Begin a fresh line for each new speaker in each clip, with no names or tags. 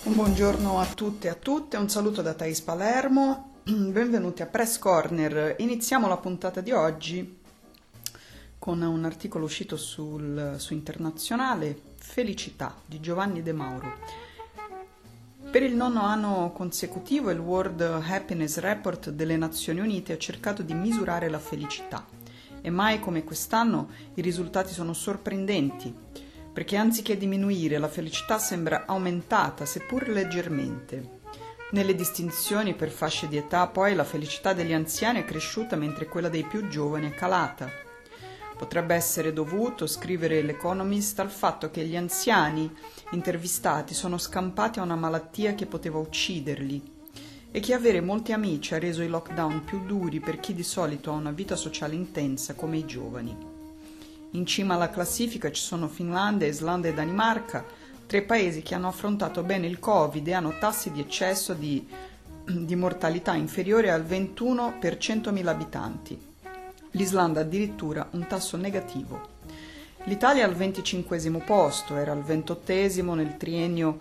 Un buongiorno a tutte e a tutte, un saluto da Thais Palermo, benvenuti a Press Corner. Iniziamo la puntata di oggi con un articolo uscito su Internazionale, Felicità di Giovanni De Mauro. Per il 9° anno consecutivo il World Happiness Report delle Nazioni Unite ha cercato di misurare la felicità e mai come quest'anno i risultati sono sorprendenti, perché anziché diminuire la felicità sembra aumentata, seppur leggermente. Nelle distinzioni per fasce di età poi la felicità degli anziani è cresciuta mentre quella dei più giovani è calata. Potrebbe essere dovuto, scrive l'Economist, al fatto che gli anziani intervistati sono scampati a una malattia che poteva ucciderli e che avere molti amici ha reso i lockdown più duri per chi di solito ha una vita sociale intensa come i giovani. In cima alla classifica ci sono Finlandia, Islanda e Danimarca, 3 paesi che hanno affrontato bene il Covid e hanno tassi di eccesso di mortalità inferiori al 21 per 100.000 abitanti. L'Islanda addirittura un tasso negativo. L'Italia è al 25° posto, era al 28° nel triennio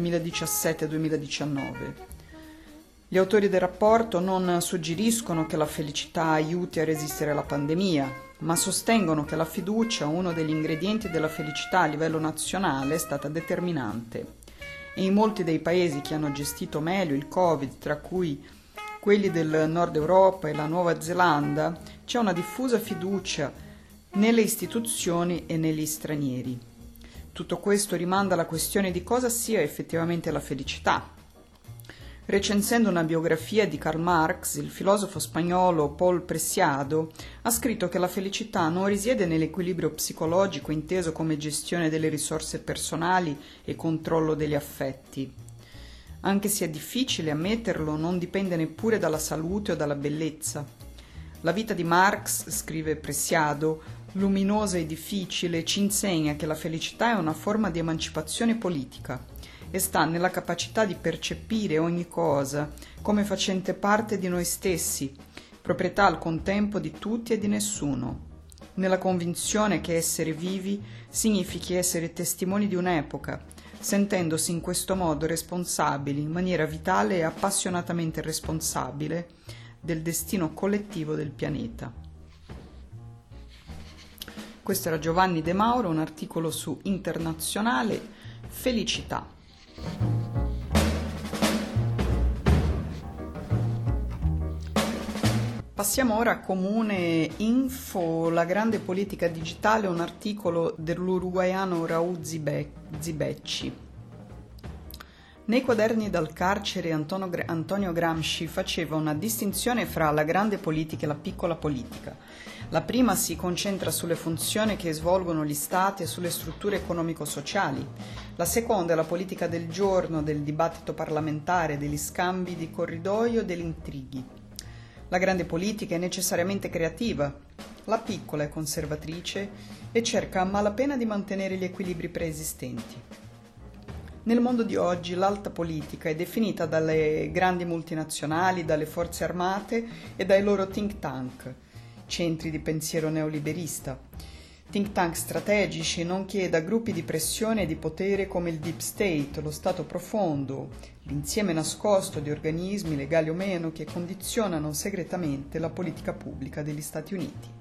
2017-2019. Gli autori del rapporto non suggeriscono che la felicità aiuti a resistere alla pandemia, ma sostengono che la fiducia, uno degli ingredienti della felicità a livello nazionale, è stata determinante. E in molti dei paesi che hanno gestito meglio il Covid, tra cui quelli del Nord Europa e la Nuova Zelanda, c'è una diffusa fiducia nelle istituzioni e negli stranieri. Tutto questo rimanda alla questione di cosa sia effettivamente la felicità. Recensendo una biografia di Karl Marx, il filosofo spagnolo Paul Preciado ha scritto che la felicità non risiede nell'equilibrio psicologico inteso come gestione delle risorse personali e controllo degli affetti. Anche se è difficile ammetterlo, non dipende neppure dalla salute o dalla bellezza. La vita di Marx, scrive Preciado, luminosa e difficile, ci insegna che la felicità è una forma di emancipazione politica e sta nella capacità di percepire ogni cosa come facente parte di noi stessi, proprietà al contempo di tutti e di nessuno, nella convinzione che essere vivi significhi essere testimoni di un'epoca, sentendosi in questo modo responsabili, in maniera vitale e appassionatamente responsabile, del destino collettivo del pianeta. Questo era Giovanni De Mauro, un articolo su Internazionale, Felicità. Passiamo ora a Comune Info, la grande politica digitale, un articolo dell'uruguaiano Raúl Zibecci. Nei quaderni dal carcere Antonio Gramsci faceva una distinzione fra la grande politica e la piccola politica. La prima si concentra sulle funzioni che svolgono gli stati e sulle strutture economico-sociali. La seconda è la politica del giorno, del dibattito parlamentare, degli scambi di corridoio, degli intrighi. La grande politica è necessariamente creativa, la piccola è conservatrice e cerca a malapena di mantenere gli equilibri preesistenti. Nel mondo di oggi l'alta politica è definita dalle grandi multinazionali, dalle forze armate e dai loro think tank, centri di pensiero neoliberista, think tank strategici, nonché da gruppi di pressione e di potere come il Deep State, lo Stato profondo, l'insieme nascosto di organismi, legali o meno, che condizionano segretamente la politica pubblica degli Stati Uniti.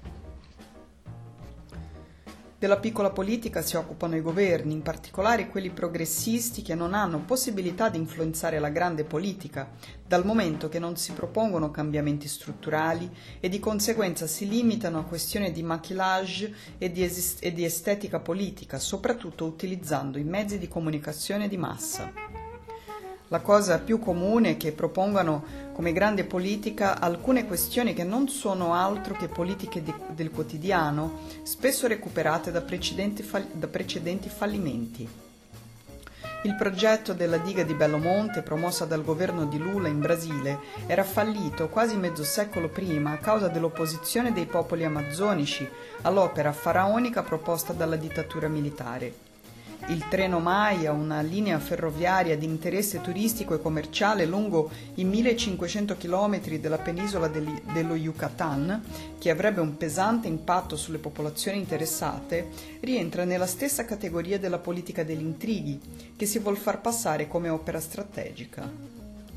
Della piccola politica si occupano i governi, in particolare quelli progressisti che non hanno possibilità di influenzare la grande politica, dal momento che non si propongono cambiamenti strutturali e di conseguenza si limitano a questioni di maquillage e di estetica politica, soprattutto utilizzando i mezzi di comunicazione di massa. La cosa più comune è che propongano come grande politica alcune questioni che non sono altro che politiche del quotidiano, spesso recuperate da precedenti fallimenti. Il progetto della diga di Belo Monte, promossa dal governo di Lula in Brasile, era fallito quasi mezzo secolo prima a causa dell'opposizione dei popoli amazzonici all'opera faraonica proposta dalla dittatura militare. il treno Maya, una linea ferroviaria di interesse turistico e commerciale lungo i 1500 km della penisola dello Yucatan, che avrebbe un pesante impatto sulle popolazioni interessate, rientra nella stessa categoria della politica degli intrighi, che si vuol far passare come opera strategica.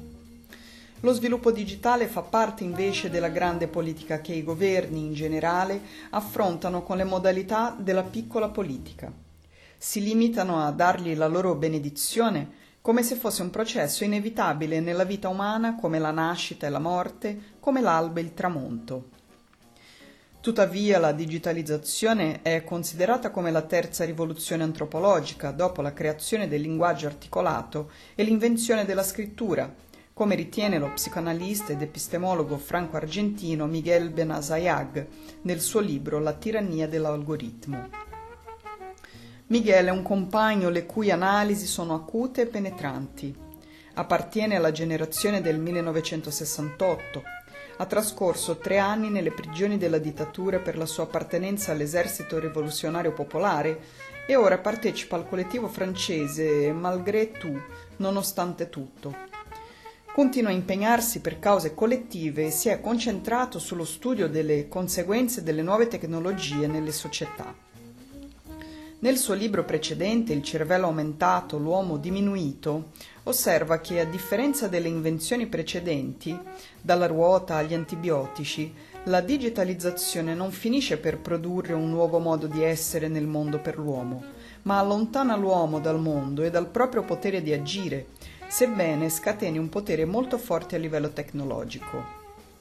Lo sviluppo digitale fa parte invece della grande politica che i governi in generale affrontano con le modalità della piccola politica. Si limitano a dargli la loro benedizione come se fosse un processo inevitabile nella vita umana come la nascita e la morte, come l'alba e il tramonto. Tuttavia la digitalizzazione è considerata come la terza rivoluzione antropologica dopo la creazione del linguaggio articolato e l'invenzione della scrittura, come ritiene lo psicoanalista ed epistemologo franco-argentino Miguel Benazayag nel suo libro La tirannia dell'algoritmo. Miguel è un compagno le cui analisi sono acute e penetranti. Appartiene alla generazione del 1968. Ha trascorso 3 anni nelle prigioni della dittatura per la sua appartenenza all'esercito rivoluzionario popolare e ora partecipa al collettivo francese Malgré tout, nonostante tutto. Continua a impegnarsi per cause collettive e si è concentrato sullo studio delle conseguenze delle nuove tecnologie nelle società. Nel suo libro precedente, Il cervello aumentato, l'uomo diminuito, osserva che a differenza delle invenzioni precedenti, dalla ruota agli antibiotici, la digitalizzazione non finisce per produrre un nuovo modo di essere nel mondo per l'uomo, ma allontana l'uomo dal mondo e dal proprio potere di agire, sebbene scateni un potere molto forte a livello tecnologico.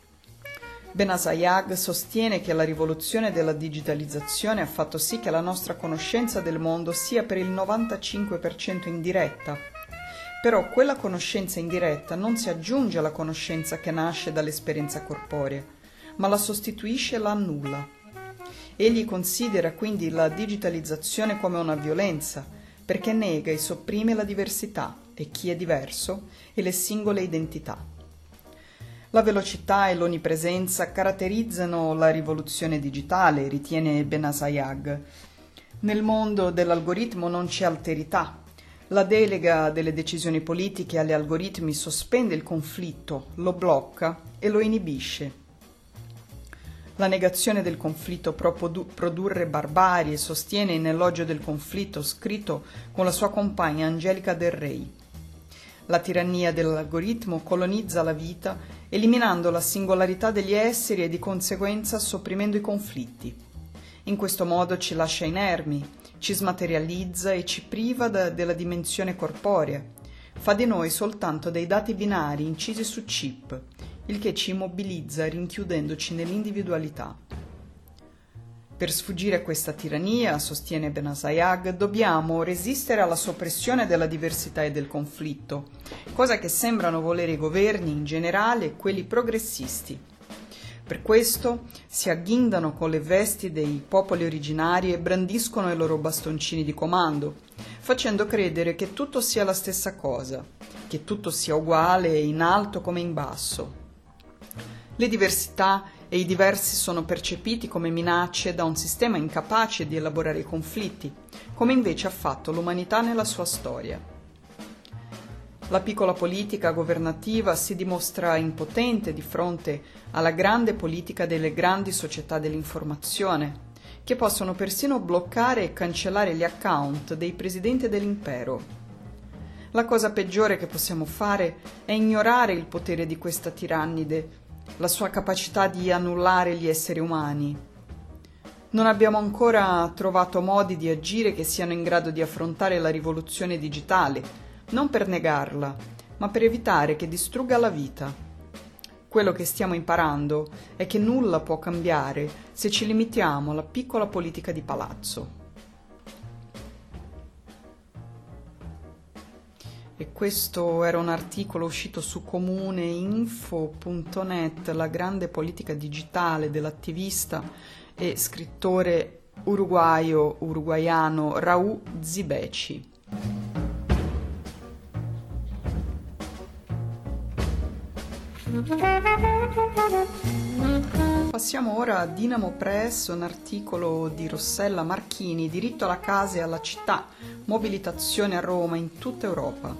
Benazayag sostiene che la rivoluzione della digitalizzazione ha fatto sì che la nostra conoscenza del mondo sia per il 95% indiretta. Però quella conoscenza indiretta non si aggiunge alla conoscenza che nasce dall'esperienza corporea, ma la sostituisce e la annulla. Egli considera quindi la digitalizzazione come una violenza, perché nega e sopprime la diversità e chi è diverso e le singole identità. La velocità e l'onnipresenza caratterizzano la rivoluzione digitale, ritiene Benazayag. Nel mondo dell'algoritmo non c'è alterità. La delega delle decisioni politiche agli algoritmi sospende il conflitto, lo blocca e lo inibisce. La negazione del conflitto può produrre barbarie, sostiene in Elogio del conflitto, scritto con la sua compagna Angelica Del Rey. La tirannia dell'algoritmo colonizza la vita, eliminando la singolarità degli esseri e di conseguenza sopprimendo i conflitti. In questo modo ci lascia inermi, ci smaterializza e ci priva della dimensione corporea. Fa di noi soltanto dei dati binari incisi su chip, il che ci immobilizza rinchiudendoci nell'individualità. Per sfuggire a questa tirannia, sostiene Benazayag, dobbiamo resistere alla soppressione della diversità e del conflitto, cosa che sembrano volere i governi in generale e quelli progressisti. Per questo si agghindano con le vesti dei popoli originari e brandiscono i loro bastoncini di comando, facendo credere che tutto sia la stessa cosa, che tutto sia uguale in alto come in basso. Le diversità e i diversi sono percepiti come minacce da un sistema incapace di elaborare i conflitti, come invece ha fatto l'umanità nella sua storia. La piccola politica governativa si dimostra impotente di fronte alla grande politica delle grandi società dell'informazione, che possono persino bloccare e cancellare gli account dei presidenti dell'impero. La cosa peggiore che possiamo fare è ignorare il potere di questa tirannide, la sua capacità di annullare gli esseri umani. Non abbiamo ancora trovato modi di agire che siano in grado di affrontare la rivoluzione digitale, non per negarla, ma per evitare che distrugga la vita. Quello che stiamo imparando è che nulla può cambiare se ci limitiamo alla piccola politica di palazzo. E questo era un articolo uscito su comuneinfo.net, la grande politica digitale dell'attivista e scrittore uruguaiano Raúl Zibeci. Passiamo ora a Dinamo Press, un articolo di Rossella Marchini, diritto alla casa e alla città, mobilitazione a Roma in tutta Europa.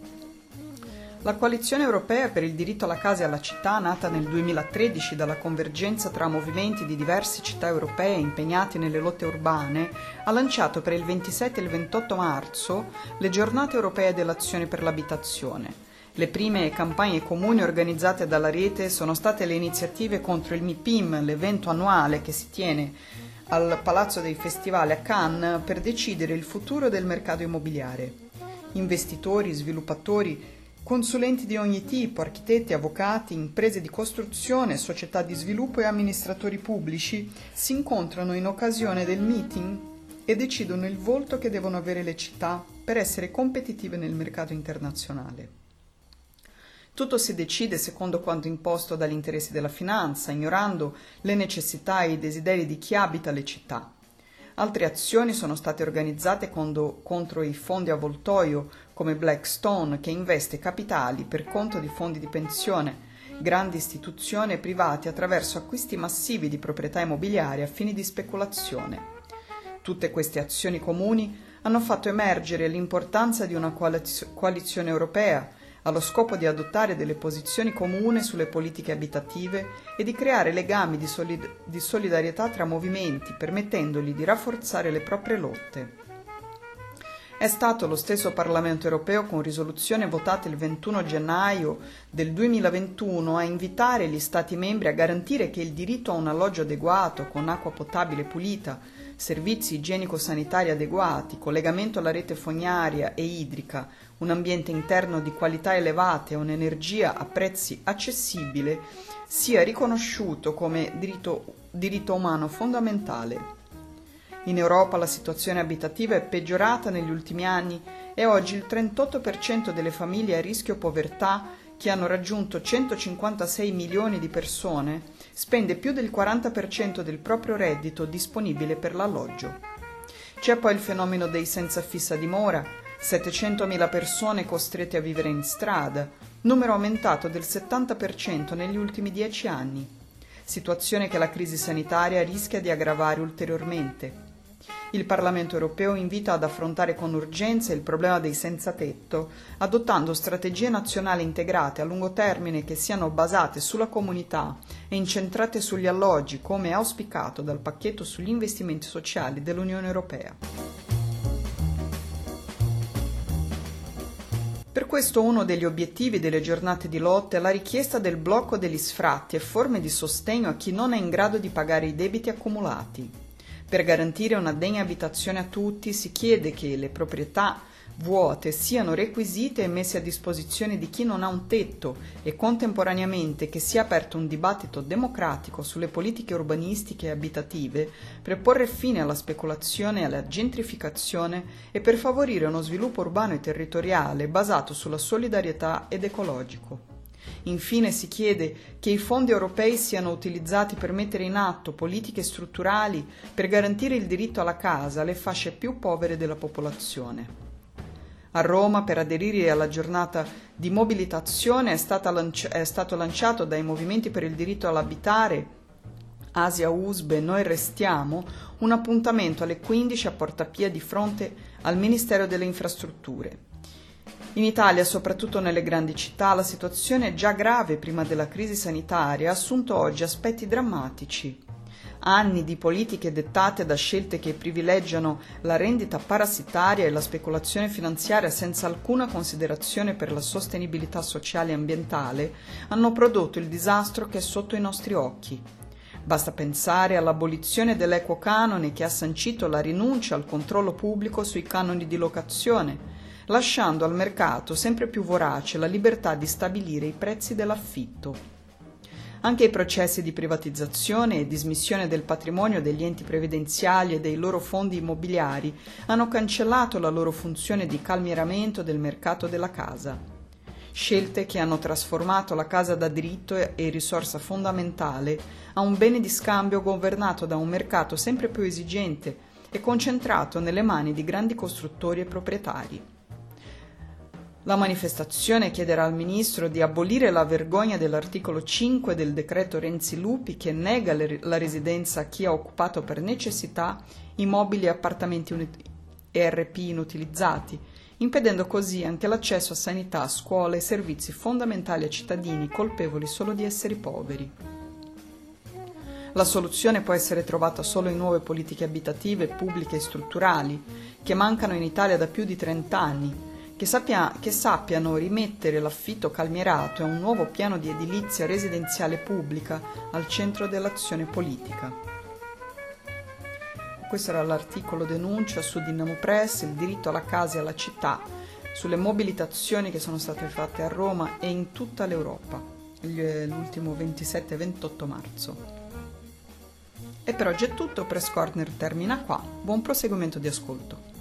La coalizione europea per il diritto alla casa e alla città, nata nel 2013 dalla convergenza tra movimenti di diverse città europee impegnati nelle lotte urbane, ha lanciato per il 27 e il 28 marzo le giornate europee dell'azione per l'abitazione. Le prime campagne comuni organizzate dalla rete sono state le iniziative contro il MIPIM, l'evento annuale che si tiene al Palazzo dei Festivali a Cannes per decidere il futuro del mercato immobiliare. Investitori, sviluppatori, consulenti di ogni tipo, architetti, avvocati, imprese di costruzione, società di sviluppo e amministratori pubblici si incontrano in occasione del meeting e decidono il volto che devono avere le città per essere competitive nel mercato internazionale. Tutto si decide secondo quanto imposto dagli interessi della finanza, ignorando le necessità e i desideri di chi abita le città. Altre azioni sono state organizzate contro i fondi avvoltoio come Blackstone, che investe capitali per conto di fondi di pensione, grandi istituzioni e privati attraverso acquisti massivi di proprietà immobiliari a fini di speculazione. Tutte queste azioni comuni hanno fatto emergere l'importanza di una coalizione europea allo scopo di adottare delle posizioni comuni sulle politiche abitative e di creare legami di solidarietà tra movimenti, permettendogli di rafforzare le proprie lotte. È stato lo stesso Parlamento europeo, con risoluzione votata il 21 gennaio del 2021, a invitare gli Stati membri a garantire che il diritto a un alloggio adeguato, con acqua potabile pulita, servizi igienico-sanitari adeguati, collegamento alla rete fognaria e idrica, un ambiente interno di qualità elevata e un'energia a prezzi accessibili sia riconosciuto come diritto umano fondamentale. In Europa la situazione abitativa è peggiorata negli ultimi anni e oggi il 38% delle famiglie a rischio povertà, che hanno raggiunto 156 milioni di persone, spende più del 40% del proprio reddito disponibile per l'alloggio. C'è poi il fenomeno dei senza fissa dimora, 700.000 persone costrette a vivere in strada, numero aumentato del 70% negli ultimi 10 anni, situazione che la crisi sanitaria rischia di aggravare ulteriormente. Il Parlamento europeo invita ad affrontare con urgenza il problema dei senza tetto, adottando strategie nazionali integrate a lungo termine che siano basate sulla comunità e incentrate sugli alloggi, come auspicato dal pacchetto sugli investimenti sociali dell'Unione europea. Per questo uno degli obiettivi delle giornate di lotta è la richiesta del blocco degli sfratti e forme di sostegno a chi non è in grado di pagare i debiti accumulati. Per garantire una degna abitazione a tutti si chiede che le proprietà vuote siano requisite e messe a disposizione di chi non ha un tetto e contemporaneamente che sia aperto un dibattito democratico sulle politiche urbanistiche e abitative per porre fine alla speculazione e alla gentrificazione e per favorire uno sviluppo urbano e territoriale basato sulla solidarietà ed ecologico. Infine si chiede che i fondi europei siano utilizzati per mettere in atto politiche strutturali per garantire il diritto alla casa alle fasce più povere della popolazione. A Roma, per aderire alla giornata di mobilitazione, è stato lanciato dai movimenti per il diritto all'abitare, Asia Usbe, Noi Restiamo, un appuntamento alle 15 a Porta Pia di fronte al Ministero delle Infrastrutture. In Italia, soprattutto nelle grandi città, la situazione già grave prima della crisi sanitaria ha assunto oggi aspetti drammatici. Anni di politiche dettate da scelte che privilegiano la rendita parassitaria e la speculazione finanziaria senza alcuna considerazione per la sostenibilità sociale e ambientale hanno prodotto il disastro che è sotto i nostri occhi. Basta pensare all'abolizione dell'equo canone che ha sancito la rinuncia al controllo pubblico sui canoni di locazione, lasciando al mercato sempre più vorace la libertà di stabilire i prezzi dell'affitto. Anche i processi di privatizzazione e dismissione del patrimonio degli enti previdenziali e dei loro fondi immobiliari hanno cancellato la loro funzione di calmieramento del mercato della casa. Scelte che hanno trasformato la casa da diritto e risorsa fondamentale a un bene di scambio governato da un mercato sempre più esigente e concentrato nelle mani di grandi costruttori e proprietari. La manifestazione chiederà al ministro di abolire la vergogna dell'articolo 5 del decreto Renzi-Lupi che nega la residenza a chi ha occupato per necessità immobili e appartamenti ERP inutilizzati, impedendo così anche l'accesso a sanità, scuole e servizi fondamentali a cittadini colpevoli solo di essere poveri. La soluzione può essere trovata solo in nuove politiche abitative, pubbliche e strutturali, che mancano in Italia da più di 30 anni, che sappiano rimettere l'affitto calmierato e un nuovo piano di edilizia residenziale pubblica al centro dell'azione politica. Questo era l'articolo denuncia su Dinamo Press, il diritto alla casa e alla città, sulle mobilitazioni che sono state fatte a Roma e in tutta l'Europa, l'ultimo 27 e 28 marzo. E per oggi è tutto, Press Corner termina qua, buon proseguimento di ascolto.